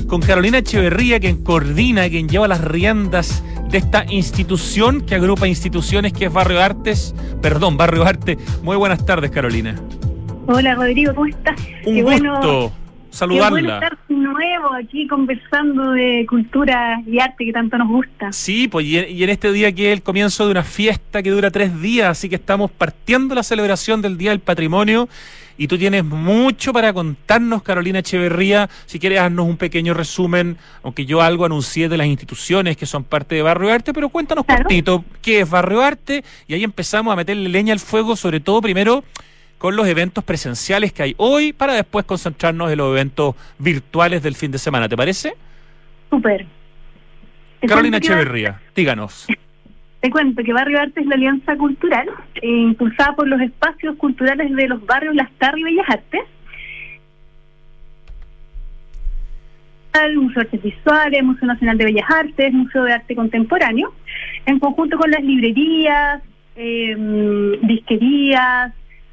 con Carolina Echeverría, quien coordina, quien lleva las riendas de esta institución que agrupa instituciones, que es Barrio Arte. Muy buenas tardes, Carolina. Hola, Rodrigo, ¿cómo estás? Un gusto saludarla. Qué bueno estar de nuevo aquí conversando de cultura y arte que tanto nos gusta. Sí, pues y en este día que es el comienzo de una fiesta que dura 3 días, así que estamos partiendo la celebración del Día del Patrimonio y tú tienes mucho para contarnos, Carolina Echeverría. Si quieres, haznos un pequeño resumen, aunque yo algo anuncié de las instituciones que son parte de Barrio Arte, pero cuéntanos cortito qué es Barrio Arte y ahí empezamos a meterle leña al fuego, sobre todo primero con los eventos presenciales que hay hoy, para después concentrarnos en los eventos virtuales del fin de semana. ¿Te parece? Súper. Carolina Echeverría, díganos. Te cuento que Barrio Arte es la alianza cultural impulsada por los espacios culturales de los barrios Lastarria y Bellas Artes, el Museo de Artes Visuales, Museo Nacional de Bellas Artes, Museo de Arte Contemporáneo, en conjunto con las librerías, disquerías,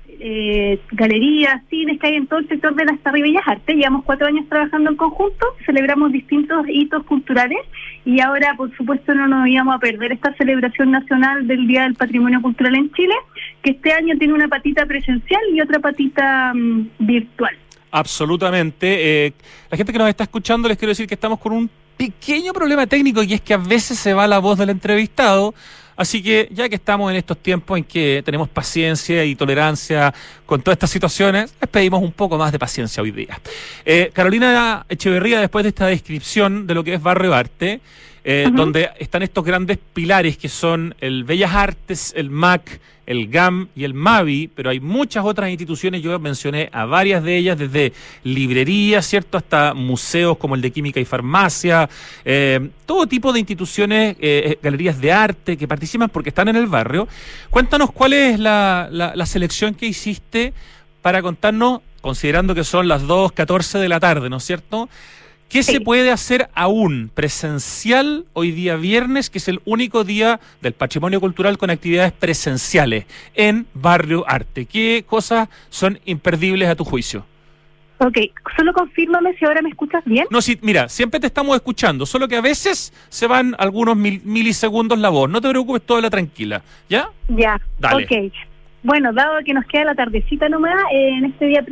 galerías, cines que hay en todo el sector de Lastarria y Bellas Artes. Llevamos 4 años trabajando en conjunto, celebramos distintos hitos culturales y ahora, por supuesto, no nos íbamos a perder esta celebración nacional del Día del Patrimonio Cultural en Chile, que este año tiene una patita presencial y otra patita virtual. Absolutamente. La gente que nos está escuchando, les quiero decir que estamos con un pequeño problema técnico, y es que a veces se va la voz del entrevistado. Así que, ya que estamos en estos tiempos en que tenemos paciencia y tolerancia con todas estas situaciones, les pedimos un poco más de paciencia hoy día. Carolina Echeverría, después de esta descripción de lo que es Barrio Arte, donde están estos grandes pilares que son el Bellas Artes, el MAC, el GAM y el MAVI, pero hay muchas otras instituciones. Yo mencioné a varias de ellas, desde librerías, ¿cierto?, hasta museos como el de Química y Farmacia, todo tipo de instituciones, galerías de arte que participan porque están en el barrio. Cuéntanos cuál es la selección que hiciste para contarnos, considerando que son las 2:14 de la tarde, ¿no es cierto?, ¿qué se puede hacer aún presencial hoy día viernes, que es el único día del patrimonio cultural con actividades presenciales en Barrio Arte? ¿Qué cosas son imperdibles a tu juicio? Ok, solo confírmame si ahora me escuchas bien. No, sí, mira, siempre te estamos escuchando, solo que a veces se van algunos milisegundos la voz. No te preocupes, toda la tranquila, ¿ya? Ya, dale. Ok. Bueno, dado que nos queda la tardecita nomás, en este día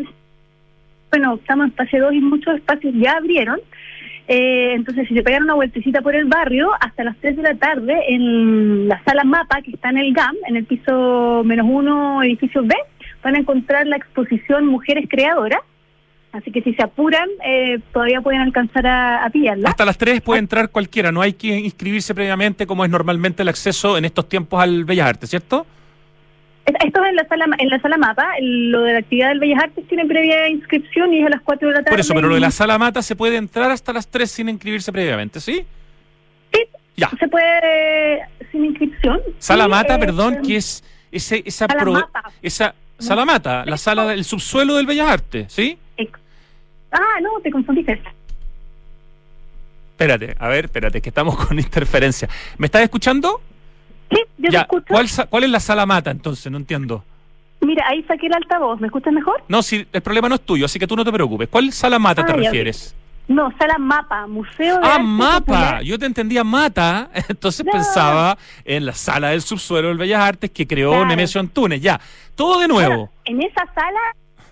bueno, estamos en fase 2 y muchos espacios ya abrieron. Entonces, si se pegan una vueltecita por el barrio, hasta las 3 de la tarde, en la sala MAPA, que está en el GAM, en el piso -1, edificio B, van a encontrar la exposición Mujeres Creadoras. Así que si se apuran, todavía pueden alcanzar a pillarla. Hasta las 3 puede entrar cualquiera, no hay que inscribirse previamente, como es normalmente el acceso en estos tiempos al Bellas Artes, ¿cierto? Esto es en la sala MAPA. Lo de la actividad del Bellas Artes tiene previa inscripción y es a las 4 de la tarde. Por eso, pero lo de la sala MAPA se puede entrar hasta las 3 sin inscribirse previamente, ¿sí? Sí, ya. Se puede sin inscripción. Sala sí, MAPA, perdón, que es esa sala MAPA, la sala del subsuelo del Bellas Artes, ¿sí? No, te confundiste. Espérate, que estamos con interferencia. ¿Me estás escuchando? Sí, yo te escucho. ¿Cuál es la sala MAPA entonces? No entiendo. Mira, ahí saqué el altavoz. ¿Me escuchas mejor? No, sí, el problema no es tuyo, así que tú no te preocupes. ¿Cuál sala MAPA te refieres? Okay. No, sala MAPA, Museo de Arte MAPA. Popular. Yo te entendía Mata, entonces pensaba en la sala del subsuelo del Bellas Artes que creó Nemesio Antunes. Ya, todo de nuevo. En esa sala,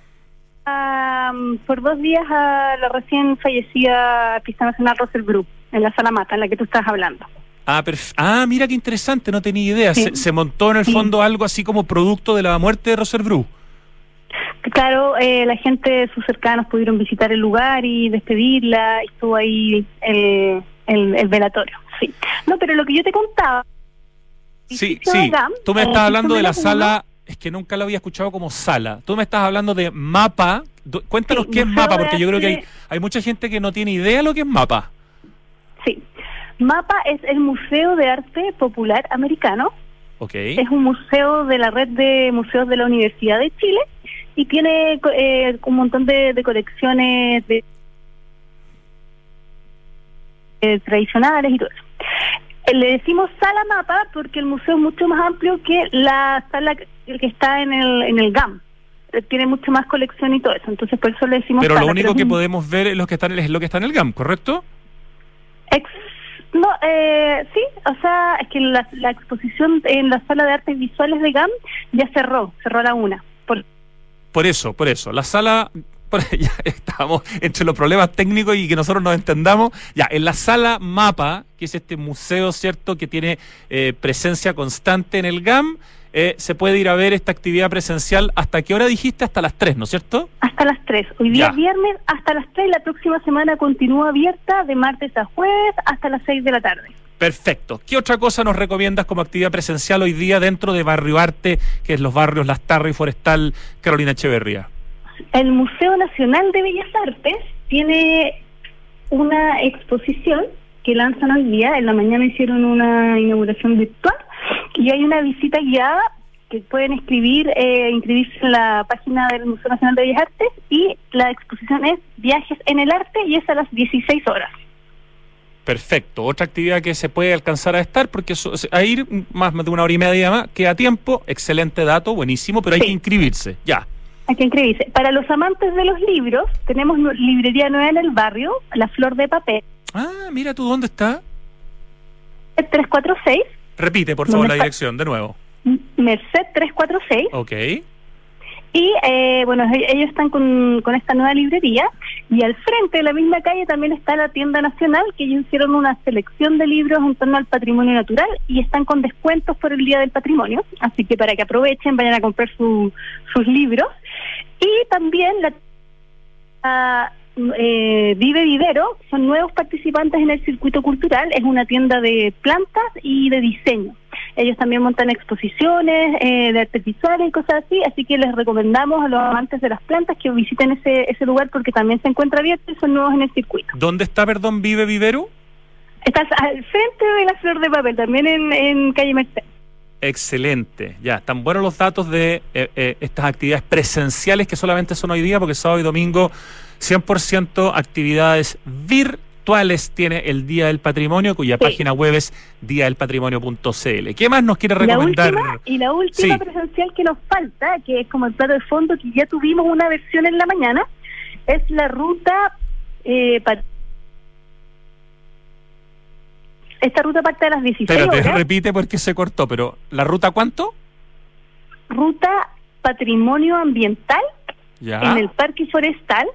por 2 días, a la recién fallecida artista nacional Russell Bru, en la sala MAPA, en la que tú estás hablando. Mira qué interesante, no tenía idea. Sí. Se montó en el fondo algo así como producto de la muerte de Russell Bru. Claro, la gente, sus cercanos pudieron visitar el lugar y despedirla, y estuvo ahí el velatorio, sí. No, pero lo que yo te contaba... Sí, tú me estás hablando de la sala, es que nunca lo había escuchado como sala. Tú me estás hablando de MAPA. Cuéntanos qué es MAPA, porque yo creo que hay mucha gente que no tiene idea de lo que es MAPA. Sí. MAPA es el Museo de Arte Popular Americano. Okay. Es un museo de la red de museos de la Universidad de Chile y tiene un montón de colecciones tradicionales y todo eso. Le decimos sala MAPA porque el museo es mucho más amplio que la sala que está en el GAM. tiene mucho más colección y todo eso, entonces por eso le decimos Pero sala. lo único Pero que podemos ver es lo que está en el GAM, ¿correcto? No, sí, o sea, es que la exposición en la sala de artes visuales de GAM ya cerró a la 1. Por eso, la sala, ya estamos entre los problemas técnicos y que nosotros nos entendamos, ya, en la sala MAPA, que es este museo, ¿cierto?, que tiene presencia constante en el GAM, se puede ir a ver esta actividad presencial. ¿Hasta qué hora dijiste? Hasta las 3, ¿no es cierto? Hasta las 3. Hoy día es viernes hasta las 3. La próxima semana continúa abierta de martes a jueves hasta las 6 de la tarde. Perfecto. ¿Qué otra cosa nos recomiendas como actividad presencial hoy día dentro de Barrio Arte, que es los barrios Lastarria y Forestal, Carolina Echeverría? El Museo Nacional de Bellas Artes tiene una exposición que lanzan hoy día. En la mañana hicieron una inauguración virtual y hay una visita guiada que pueden inscribirse en la página del Museo Nacional de Bellas Artes, y la exposición es Viajes en el Arte y es a las 16 horas. Perfecto. Otra actividad que se puede alcanzar a estar, porque a ir más de una hora y media más, queda tiempo, excelente dato, buenísimo, pero hay que inscribirse, ya. Hay que inscribirse. Para los amantes de los libros, tenemos librería nueva en el barrio, La Flor de Papel. Ah, mira tú, ¿dónde está? 346. Repite, por favor, la dirección, de nuevo. Merced 346. Ok. Y ellos están con esta nueva librería, y al frente de la misma calle también está la tienda nacional, que ellos hicieron una selección de libros en torno al patrimonio natural y están con descuentos por el Día del Patrimonio, así que para que aprovechen, vayan a comprar sus libros. Y también Vive Vivero son nuevos participantes en el circuito cultural, es una tienda de plantas y de diseño. Ellos también montan exposiciones de artes visuales y cosas así que les recomendamos a los amantes de las plantas que visiten ese lugar, porque también se encuentra abierto y son nuevos en el circuito. ¿Dónde está, perdón, Vive Vivero? Estás al frente de La Flor de Papel, también en calle Merced. Excelente, ya, están buenos los datos de estas actividades presenciales que solamente son hoy día, porque sábado y domingo 100% actividades virtuales tiene el Día del Patrimonio, cuya página web es diadelpatrimonio.cl. ¿Qué más nos quiere recomendar? La última presencial que nos falta, que es como el plato de fondo, que ya tuvimos una versión en la mañana, es la ruta esta ruta parte a las 16 horas. Pero repite porque se cortó, pero ¿la ruta cuánto? Ruta Patrimonio Ambiental en el Parque Forestal.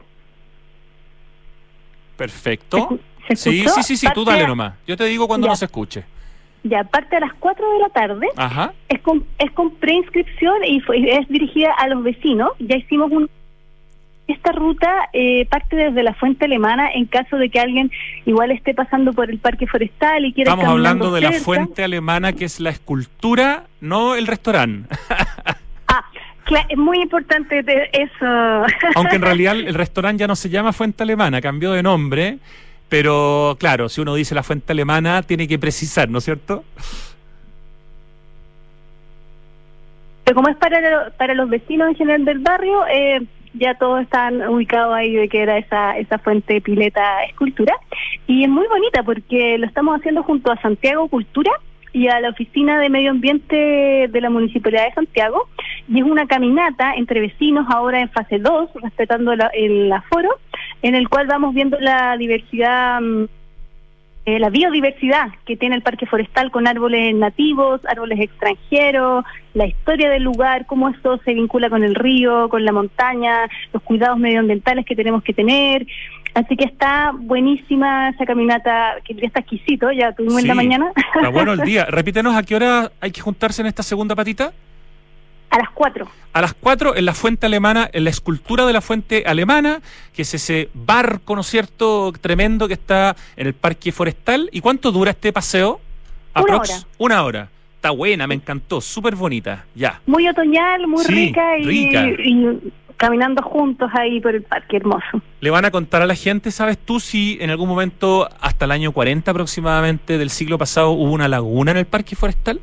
Perfecto. ¿Se sí, tú dale nomás. Yo te digo cuando no se escuche. Ya, parte a las 4 de la tarde. Ajá. Es con preinscripción y es dirigida a los vecinos. Ya hicimos esta ruta parte desde la Fuente Alemana, en caso de que alguien igual esté pasando por el Parque Forestal y quiera... Estamos hablando de la Fuente Alemana, que es la escultura, no el restaurante. Es muy importante eso. Aunque en realidad el restaurante ya no se llama Fuente Alemana, cambió de nombre, pero claro, si uno dice la Fuente Alemana, tiene que precisar, ¿no es cierto? Pero como es para los vecinos en general del barrio, ya todos están ubicados ahí de que era esa fuente pileta escultura, y es muy bonita porque lo estamos haciendo junto a Santiago Cultura y a la Oficina de Medio Ambiente de la Municipalidad de Santiago, y es una caminata entre vecinos ahora en fase 2, respetando el aforo, en el cual vamos viendo la diversidad, la biodiversidad que tiene el Parque Forestal, con árboles nativos, árboles extranjeros, la historia del lugar, cómo eso se vincula con el río, con la montaña, los cuidados medioambientales que tenemos que tener. Así que está buenísima esa caminata, que ya está exquisito, ya tuvimos en la mañana. Está bueno el día. Repítenos, ¿a qué hora hay que juntarse en esta segunda patita? A las 4. A las 4 en la Fuente Alemana, en la escultura de la Fuente Alemana, que es ese barco, ¿no es cierto?, tremendo que está en el Parque Forestal. ¿Y cuánto dura este paseo? Una hora. Una hora. Está buena, me encantó, súper bonita, ya. Muy otoñal, muy rica y caminando juntos ahí por el parque, hermoso. Le van a contar a la gente, ¿sabes tú si en algún momento, hasta el año 40 aproximadamente del siglo pasado, hubo una laguna en el Parque Forestal?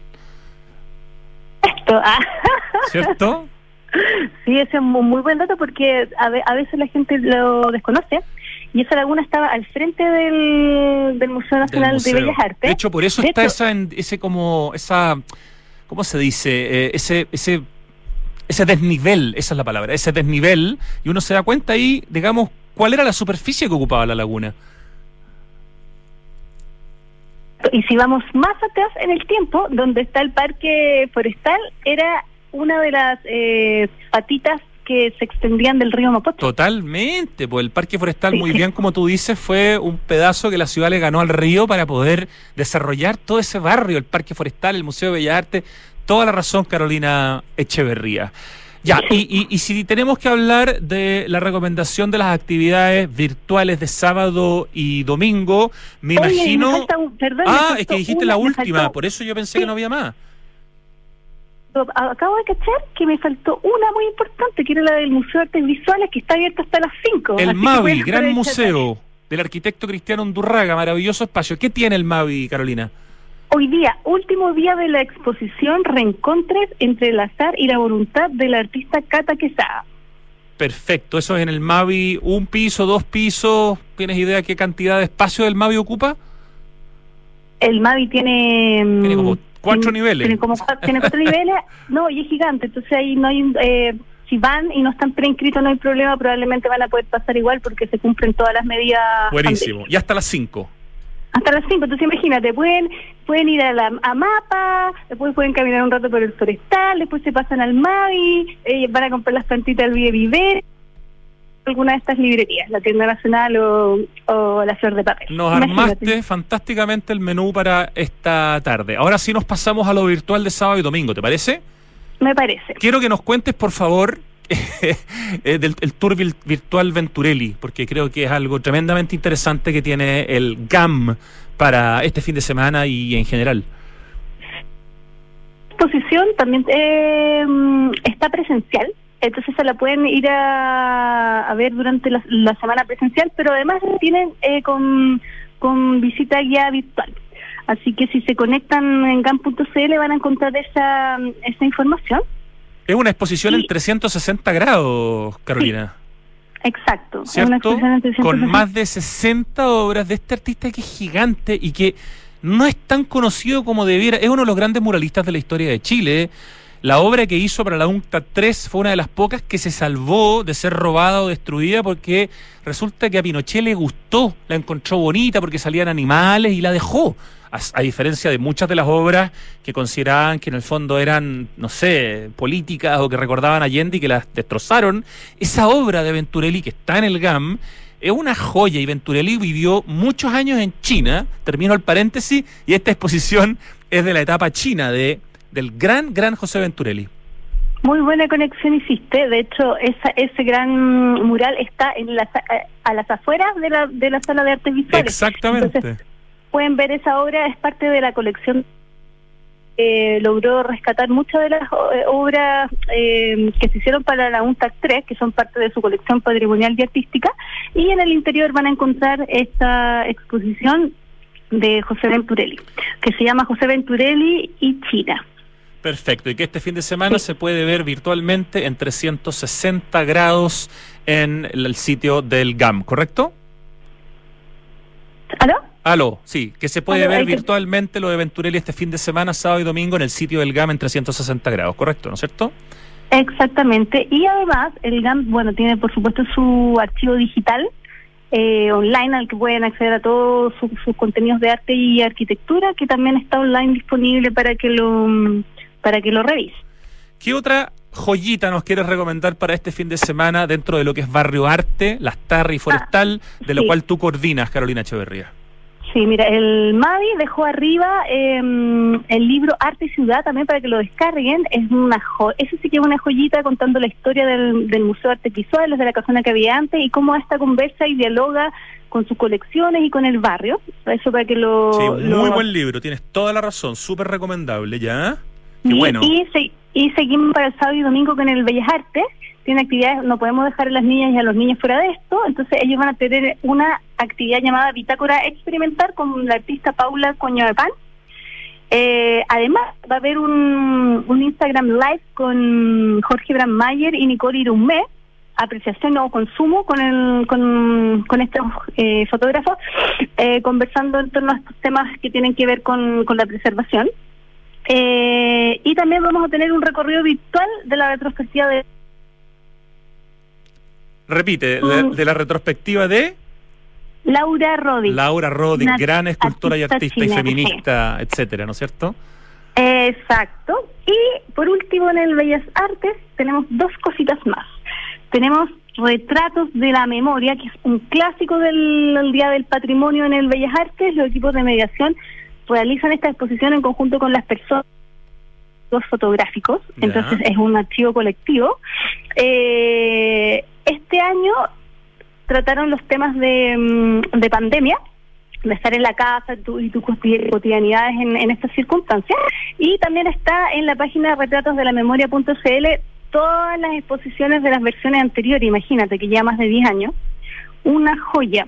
¿Cierto? Sí, ese es un muy buen dato, porque a veces la gente lo desconoce, y esa laguna estaba al frente del Museo Nacional de Bellas Artes. De hecho, por eso está ¿cómo se dice? ese desnivel, esa es la palabra, ese desnivel, y uno se da cuenta ahí, digamos, cuál era la superficie que ocupaba la laguna. Y si vamos más atrás en el tiempo, donde está el parque forestal, era una de las patitas que se extendían del río Mapocho. Totalmente, pues el parque forestal, Sí. muy bien como tú dices, fue un pedazo que la ciudad le ganó al río para poder desarrollar todo ese barrio, el parque forestal, el Museo de Bellas Artes. Toda la razón, Carolina Echeverría. Ya, y si tenemos que hablar de la recomendación de las actividades virtuales de sábado y domingo, me Oye, imagino... me falta perdón, me es faltó que dijiste una, la me última, faltó- por eso yo pensé Sí. que no había más. Acabo de cachar que me faltó una muy importante, que era la del Museo de Artes Visuales, que está abierta hasta las 5. El así que MAVI, pueden gran aprovechar. museo del arquitecto Cristiano Undurraga, maravilloso espacio. ¿Qué tiene el MAVI, Carolina? Hoy día, último día de la exposición Reencontres entre el azar y la voluntad de la artista Cata Quesada. Perfecto, eso es en el MAVI, un piso, 2 pisos. ¿Tienes idea qué cantidad de espacio el MAVI ocupa? El MAVI tiene... Tiene como 4 niveles. Tiene 4 niveles, no, y es gigante, entonces ahí no hay... si van y no están preinscritos no hay problema, probablemente van a poder pasar igual porque se cumplen todas las medidas. Buenísimo, y hasta las 5. Hasta las 5, entonces imagínate, pueden ir a Mapa, después pueden caminar un rato por el forestal, después se pasan al MAVI, van a comprar las plantitas del Vive Viver, alguna de estas librerías, la Tienda Nacional o la Flor de Papel. Nos Imagínate. armaste fantásticamente el menú para esta tarde. Ahora sí nos pasamos a lo virtual de sábado y domingo, ¿te parece? Me parece. Quiero que nos cuentes, por favor, el tour virtual Venturelli, porque creo que es algo tremendamente interesante que tiene el GAM para este fin de semana y en general. La exposición también está presencial, entonces se la pueden ir a ver durante la semana presencial, pero además tienen con visita guiada virtual. Así que si se conectan en GAM.cl van a encontrar esa información. Es una exposición en 360 grados, Carolina. Exacto. Es una ¿Cierto? exposición en 360. Con más de 60 obras de este artista que es gigante y que no es tan conocido como debiera. Es uno de los grandes muralistas de la historia de Chile. La obra que hizo para la UNCTAD 3 fue una de las pocas que se salvó de ser robada o destruida porque resulta que a Pinochet le gustó, la encontró bonita porque salían animales y la dejó. A diferencia de muchas de las obras que consideraban que en el fondo eran, no sé, políticas o que recordaban a Allende y que las destrozaron, esa obra de Venturelli que está en el GAM es una joya y Venturelli vivió muchos años en China, termino el paréntesis, y esta exposición es de la etapa china del gran José Venturelli. Muy buena conexión hiciste, de hecho ese gran mural está a las afueras de la sala de artes visuales. Exactamente. Entonces, pueden ver esa obra, es parte de la colección. Logró rescatar muchas de las obras que se hicieron para la UNCTAD 3, que son parte de su colección patrimonial y artística, y en el interior van a encontrar esta exposición de José Venturelli, que se llama José Venturelli y China. Perfecto, y que este fin de semana se puede ver virtualmente en 360 grados en el sitio del GAM, ¿correcto? Aló, sí, que se puede ver virtualmente lo de Venturelli este fin de semana, sábado y domingo, en el sitio del GAM en 360 grados, ¿correcto? ¿No es cierto? Exactamente, y además el GAM, tiene por supuesto su archivo digital online al que pueden acceder a todos sus contenidos de arte y arquitectura, que también está online disponible para que lo revisen. ¿Qué otra joyita nos quieres recomendar para este fin de semana dentro de lo que es Barrio Arte, Lastarria y Forestal, de lo cual tú coordinas, Carolina Echeverría? Sí, mira, el MAVI dejó arriba el libro Arte y Ciudad también para que lo descarguen. Es eso sí que es una joyita contando la historia del Museo de Artes Visuales, de la casona que había antes y cómo esta conversa y dialoga con sus colecciones y con el barrio. Eso para que Sí, muy buen libro, tienes toda la razón, súper recomendable, ¿ya? Qué bueno. Y seguimos para el sábado y domingo con el Bellas Artes. Tiene actividades, no podemos dejar a las niñas y a los niños fuera de esto, entonces ellos van a tener una actividad llamada Bitácora Experimentar con la artista Paula Coño de Pan. Además va a haber un Instagram Live con Jorge Brandmayer y Nicole Irumé, apreciación o consumo con estos fotógrafos, conversando en torno a estos temas que tienen que ver con la preservación. Y también vamos a tener un recorrido virtual de la retrospectiva de... Repite, de la retrospectiva de... Laura Roddick. Laura Roddick, gran escultora y artista chilena, y feminista, etcétera, ¿no es cierto? Exacto. Y por último, en el Bellas Artes tenemos dos cositas más. Tenemos Retratos de la Memoria, que es un clásico del Día del Patrimonio en el Bellas Artes. Los equipos de mediación realizan esta exposición en conjunto con las personas fotográficos, entonces es un archivo colectivo. Este año trataron los temas de pandemia, de estar en la casa y tus cotidianidades en estas circunstancias, y también está en la página retratosdelamemoria.cl todas las exposiciones de las versiones anteriores. Imagínate que ya más de 10 años, una joya.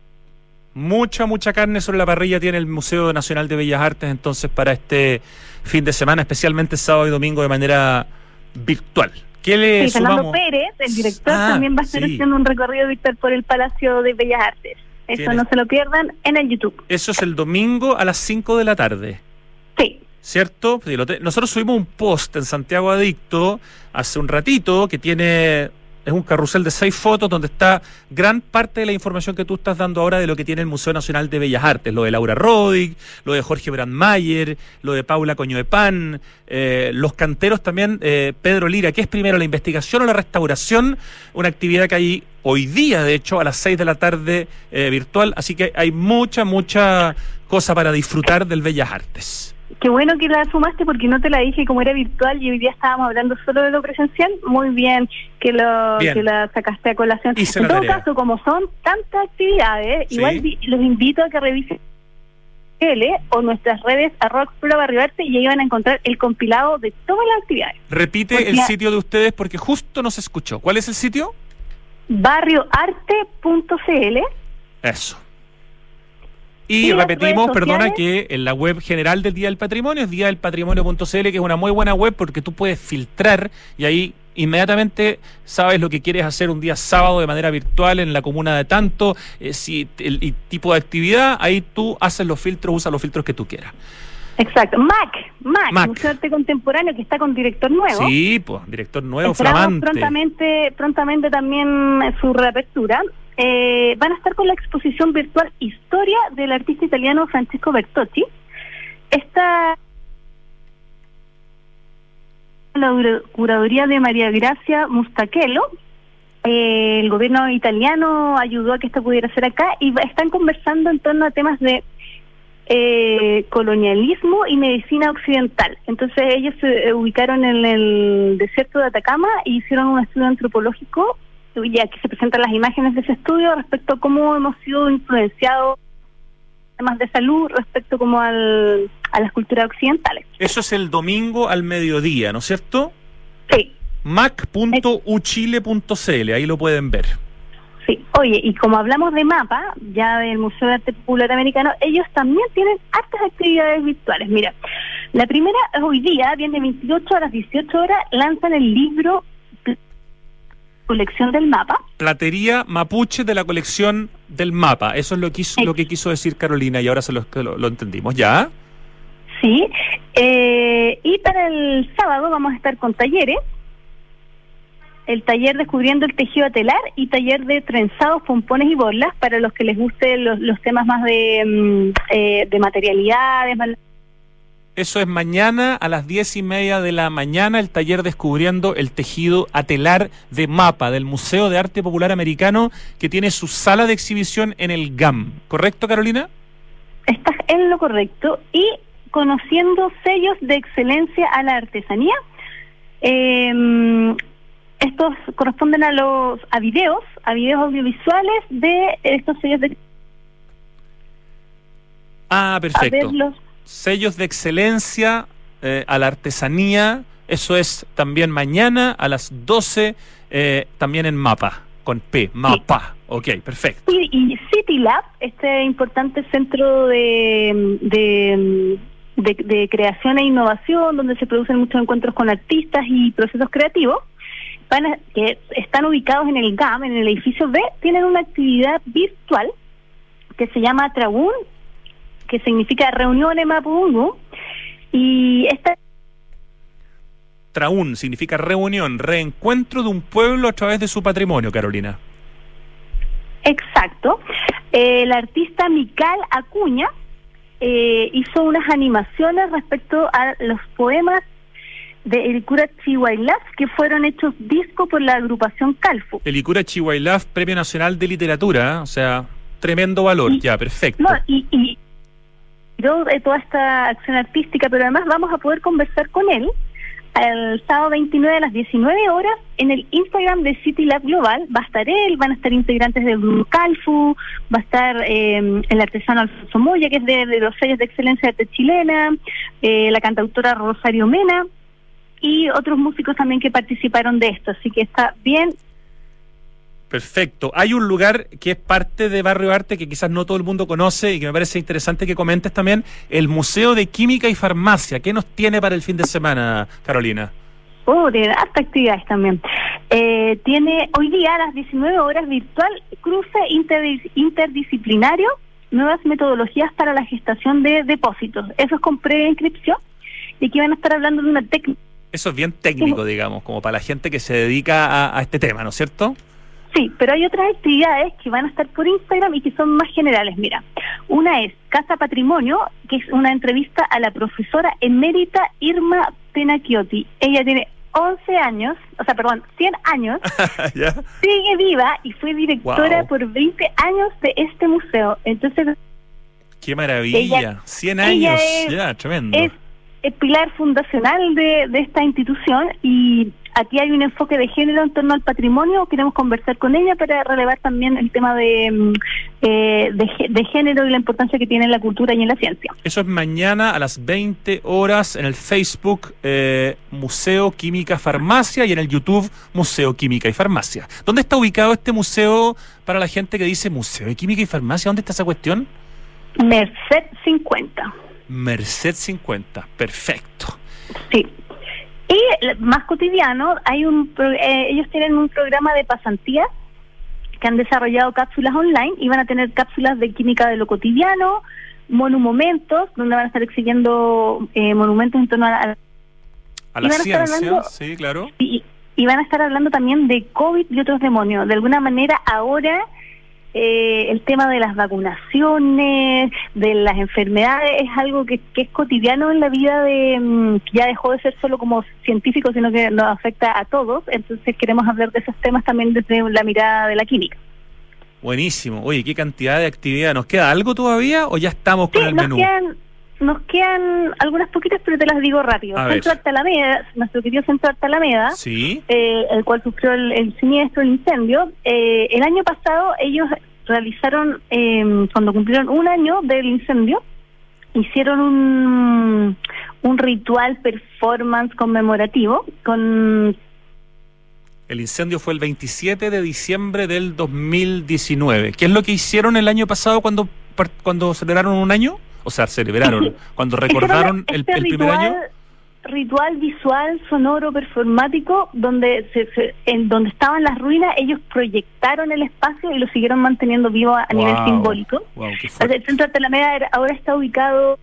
Mucha carne sobre la parrilla tiene el Museo Nacional de Bellas Artes entonces para este fin de semana, especialmente sábado y domingo de manera virtual. ¿Qué le sumamos? Fernando Pérez, el director, también va a estar haciendo un recorrido virtual por el Palacio de Bellas Artes. Eso no se lo pierdan en el YouTube. Eso es el domingo a las 5 de la tarde. Sí. ¿Cierto? Nosotros subimos un post en Santiago Adicto hace un ratito que es un carrusel de 6 fotos donde está gran parte de la información que tú estás dando ahora de lo que tiene el Museo Nacional de Bellas Artes, lo de Laura Roddick, lo de Jorge Brandmeier, lo de Paula Coñoepán, los canteros también, Pedro Lira. ¿Qué es primero, la investigación o la restauración? Una actividad que hay hoy día, de hecho, a las 6 de la tarde virtual, así que hay mucha cosa para disfrutar del Bellas Artes. Qué bueno que la sumaste porque no te la dije como era virtual y hoy día estábamos hablando solo de lo presencial. Muy bien que la sacaste a colación. En todo caso, como son tantas actividades, ¿sí? Igual los invito a que revisen o nuestras redes @barrioarte y ahí van a encontrar el compilado de todas las actividades. Repite el sitio de ustedes porque justo no se escuchó. ¿Cuál es el sitio? barrioarte.cl. Eso. Y repetimos, que en la web general del Día del Patrimonio es diadelpatrimonio.cl, que es una muy buena web porque tú puedes filtrar y ahí inmediatamente sabes lo que quieres hacer un día sábado de manera virtual en la comuna de tanto, si el tipo de actividad, ahí tú haces los filtros, usas los filtros que tú quieras. Exacto. MAC, Museo de Arte Contemporáneo, que está con director nuevo. Sí, pues, director nuevo, esperamos flamante. Prontamente también su reapertura. Van a estar con la exposición virtual Historia del artista italiano Francesco Bertocci. Esta la curaduría de María Gracia Mustachello. El gobierno italiano ayudó a que esto pudiera ser acá y están conversando en torno a temas de colonialismo y medicina occidental. Entonces ellos se ubicaron en el desierto de Atacama y hicieron un estudio antropológico, y aquí se presentan las imágenes de ese estudio respecto a cómo hemos sido influenciados en temas de salud respecto como a las culturas occidentales. Eso es el domingo al mediodía, ¿no es cierto? Sí. mac.uchile.cl, ahí lo pueden ver. Sí, oye, y como hablamos de MAPA, ya del Museo de Arte Popular Americano, ellos también tienen hartas actividades virtuales. Mira, la primera es hoy día, viene 28 a las 18 horas, lanzan el libro Colección del Mapa. Platería Mapuche de la Colección del Mapa. Eso es lo que quiso decir Carolina y ahora lo entendimos. ¿Ya? Sí. Y para el sábado vamos a estar con talleres. El taller Descubriendo el Tejido a Telar y taller de trenzados, pompones y borlas para los que les guste los temas más de materialidades. Eso es mañana a las 10:30 de la mañana, el taller Descubriendo el Tejido a Telar de MAPA, del Museo de Arte Popular Americano, que tiene su sala de exhibición en el GAM. ¿Correcto, Carolina? Estás en lo correcto. Y conociendo sellos de excelencia a la artesanía. Estos corresponden a videos audiovisuales de estos sellos de... perfecto. Sellos de excelencia a la artesanía, eso es también mañana a las 12, también en MAPA, con P, MAPA. Sí. Ok, perfecto. Y City Lab, este importante centro de creación e innovación, donde se producen muchos encuentros con artistas y procesos creativos, que están ubicados en el GAM, en el edificio B, tienen una actividad virtual que se llama Trabún, que significa Reunión en Mapudungun, Y esta Traún significa reunión, reencuentro de un pueblo a través de su patrimonio, Carolina. Exacto. La artista Mical Acuña hizo unas animaciones respecto a los poemas de Elicura Chihuailaf que fueron hechos disco por la agrupación Calfu. Elicura Chihuailaf, Premio Nacional de Literatura, o sea, tremendo valor, ya, perfecto. No, y toda esta acción artística, pero además vamos a poder conversar con él el sábado 29 a las 19 horas en el Instagram de City Lab Global. Va a estar él, van a estar integrantes del grupo Calfu, va a estar el artesano Alfonso Moya, que es de los sellos de excelencia de arte chilena, la cantautora Rosario Mena y otros músicos también que participaron de esto, así que está bien. Perfecto. Hay un lugar que es parte de Barrio Arte que quizás no todo el mundo conoce y que me parece interesante que comentes también, el Museo de Química y Farmacia. ¿Qué nos tiene para el fin de semana, Carolina? Tiene hartas actividades también. Tiene hoy día a las 19 horas virtual cruce interdisciplinario, nuevas metodologías para la gestación de depósitos. Eso es con preinscripción y aquí van a estar hablando de una técnica. Eso es bien técnico, digamos, como para la gente que se dedica a este tema, ¿no es cierto? Sí, pero hay otras actividades que van a estar por Instagram y que son más generales. Mira, una es Casa Patrimonio, que es una entrevista a la profesora emérita Irma Penacchiotti. Ella tiene 100 años, ¿Ya? sigue viva y fue directora por 20 años de este museo. Entonces, ¡qué maravilla! 100 años, ya, tremendo. Es el pilar fundacional de esta institución y aquí hay un enfoque de género en torno al patrimonio. Queremos conversar con ella para relevar también el tema de género y la importancia que tiene en la cultura y en la ciencia. Eso es mañana a las 20 horas en el Facebook Museo Química Farmacia y en el YouTube Museo Química y Farmacia. ¿Dónde está ubicado este museo para la gente que dice Museo de Química y Farmacia? ¿Dónde está esa cuestión? Merced 50. Merced 50, perfecto. Sí. Y más cotidiano, ellos tienen un programa de pasantías que han desarrollado cápsulas online y van a tener cápsulas de química de lo cotidiano, monumentos, donde van a estar exigiendo monumentos en torno a la ciencia, sí, claro. Y van a estar hablando también de COVID y otros demonios. De alguna manera ahora el tema de las vacunaciones, de las enfermedades, es algo que es cotidiano en la vida ya dejó de ser solo como científico, sino que nos afecta a todos. Entonces queremos hablar de esos temas también desde la mirada de la química. Buenísimo. Oye, qué cantidad de actividad. ¿Nos queda algo todavía o ya estamos con el menú? Nos quedan algunas poquitas, pero te las digo rápido. Centro Arte Alameda, nuestro querido Centro Arte Alameda, ¿sí? El cual sufrió el siniestro, el incendio. El año pasado ellos realizaron, cuando cumplieron un año del incendio, hicieron un ritual performance conmemorativo con... El incendio fue el 27 de diciembre del 2019. ¿Qué es lo que hicieron el año pasado cuando celebraron un año? O sea, celebraron, cuando recordaron el primer año. Ritual visual, sonoro, performático, donde donde estaban las ruinas, ellos proyectaron el espacio y lo siguieron manteniendo vivo a nivel simbólico. El Centro de Alameda ahora está ubicado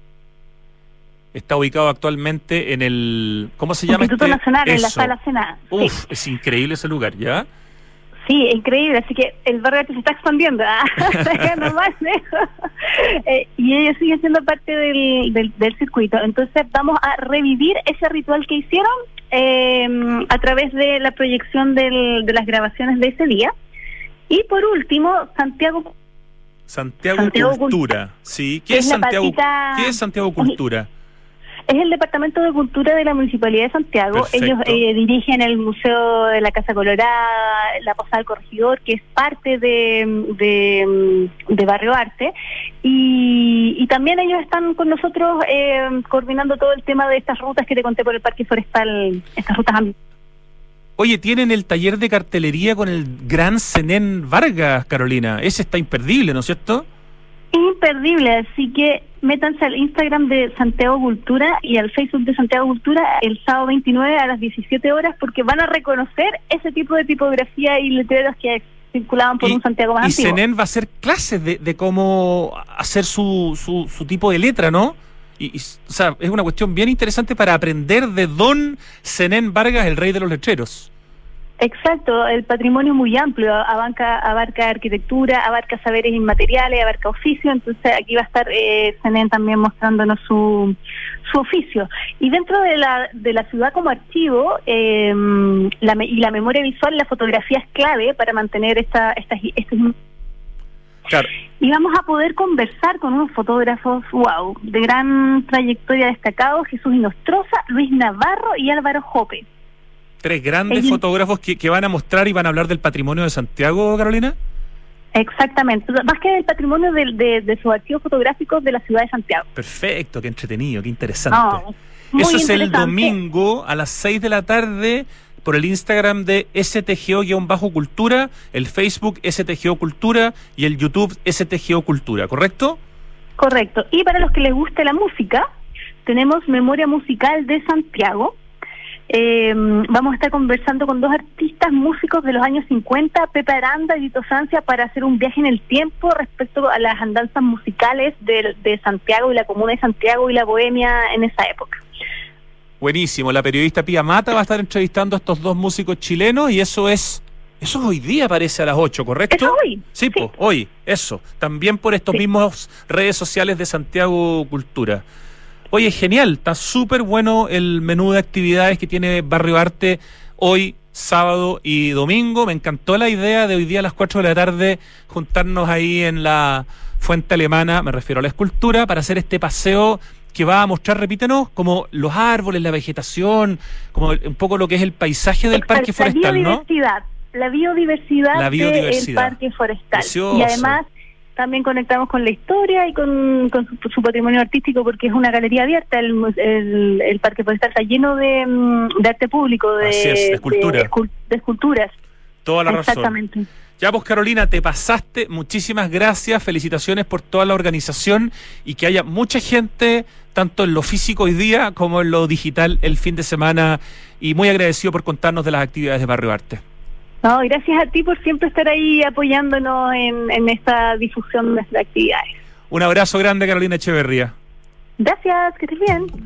actualmente en el... ¿Cómo se llama? Instituto Nacional, en la Sala Senada. Uf, sí. Es increíble ese lugar, ¿ya? Sí, increíble, así que el barrio se está expandiendo, normal, y ellos siguen siendo parte del circuito. Entonces vamos a revivir ese ritual que hicieron a través de la proyección de las grabaciones de ese día. Y por último, Santiago Cultura. Sí, ¿qué es Santiago Cultura? Es el Departamento de Cultura de la Municipalidad de Santiago. Perfecto. Ellos dirigen el Museo de la Casa Colorada, la Posada del Corregidor, que es parte de Barrio Arte. Y también ellos están con nosotros coordinando todo el tema de estas rutas que te conté por el Parque Forestal, estas rutas ambientales. Oye, tienen el taller de cartelería con el gran Zenén Vargas, Carolina. Ese está imperdible, ¿no es cierto? Imperdible, así que métanse al Instagram de Santiago Cultura y al Facebook de Santiago Cultura el sábado 29 a las 17 horas porque van a reconocer ese tipo de tipografía y letreros que circulaban por un Santiago más antiguo. Y Zenén va a hacer clases de cómo hacer su tipo de letra, ¿no? o sea, es una cuestión bien interesante para aprender de don Zenén Vargas, el rey de los letreros. Exacto, el patrimonio es muy amplio, abarca arquitectura, abarca saberes inmateriales, abarca oficio, entonces aquí va a estar Zenén también mostrándonos su oficio. Y dentro de la ciudad como archivo, la memoria visual, la fotografía es clave para mantener estas. Claro. Y vamos a poder conversar con unos fotógrafos, de gran trayectoria destacados: Jesús Inostroza, Luis Navarro y Álvaro Jope. 3 grandes fotógrafos que van a mostrar y van a hablar del patrimonio de Santiago, Carolina. Exactamente, más que del patrimonio de sus archivos fotográficos de la ciudad de Santiago. Perfecto, qué entretenido, qué interesante. Eso es el domingo a las 6 de la tarde por el Instagram de STGO-Cultura, el Facebook STGO Cultura y el YouTube STGO Cultura, ¿correcto? Correcto, y para los que les guste la música, tenemos Memoria Musical de Santiago. Vamos a estar conversando con 2 artistas músicos de los años 50, Pepe Aranda y Vito Francia, para hacer un viaje en el tiempo respecto a las andanzas musicales de Santiago y la comuna de Santiago y la bohemia en esa época. Buenísimo, la periodista Pía Mata va a estar entrevistando a estos 2 músicos chilenos y eso es hoy día, parece, a las 8, ¿correcto? ¿Eso hoy? Sí, sí. Hoy, eso. También por estos mismos redes sociales de Santiago Cultura. Oye, genial, está súper bueno el menú de actividades que tiene Barrio Arte hoy, sábado y domingo. Me encantó la idea de hoy día a las 4 de la tarde juntarnos ahí en la Fuente Alemana, me refiero a la escultura, para hacer este paseo que va a mostrar, repítenos, como los árboles, la vegetación, como un poco lo que es el paisaje del parque forestal, ¿no? La biodiversidad del parque forestal. Precioso. Y además también conectamos con la historia y con su patrimonio artístico, porque es una galería abierta. El parque forestal está lleno de arte público, de esculturas. Toda la razón. Exactamente. Ya, pues, Carolina, te pasaste. Muchísimas gracias, felicitaciones por toda la organización y que haya mucha gente, tanto en lo físico hoy día como en lo digital el fin de semana, y muy agradecido por contarnos de las actividades de Barrio Arte. No, gracias a ti por siempre estar ahí apoyándonos en esta difusión de nuestras actividades. Un abrazo grande, Carolina Echeverría. Gracias, que estés bien.